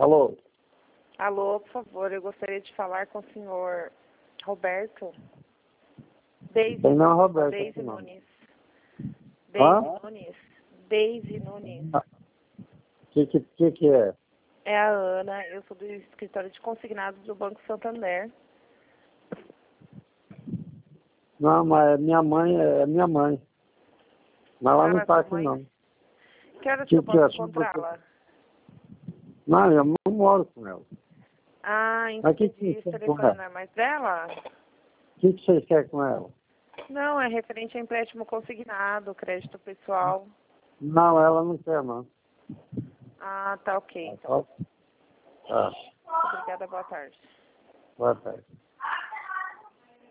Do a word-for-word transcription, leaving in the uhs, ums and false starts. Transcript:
Alô? Alô, por favor, eu gostaria de falar com o senhor Roberto. Deise, Tem não, Roberto. Deise não. Nunes. Hã? Deise Nunes. Deise Nunes. O que, que, que que é? É a Ana, eu sou do escritório de consignados do Banco Santander. Não, mas é minha mãe, é minha mãe. Mas ela Ah, não é está sua aqui, mãe? não. Que horas Que que eu que é? posso Sobre- encontrá-la? Não, eu não moro com ela. Ah, Mas que entendi. que Esse você quer com telefone ela? não é mais dela? O que, que vocês querem com ela? Não, é referente a empréstimo consignado, crédito pessoal. Não, ela não quer, não. Ah, tá ok, Ela então. só- Tá, Obrigada, boa tarde. boa tarde.